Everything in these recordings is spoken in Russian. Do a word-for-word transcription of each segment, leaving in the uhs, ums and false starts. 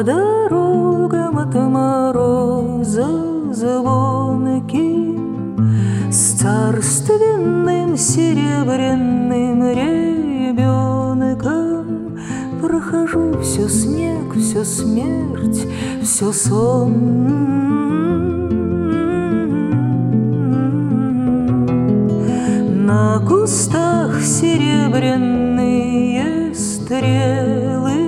По дорогам от мороза звонким, с царственным серебряным ребенком прохожу все снег, все смерть, все сон. На кустах серебряные стрелы.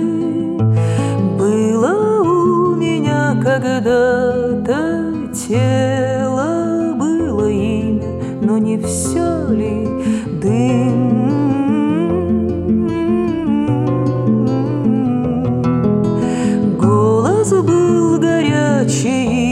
Было у меня когда-то тело, было имя, но не все ли дым? Голос был горячий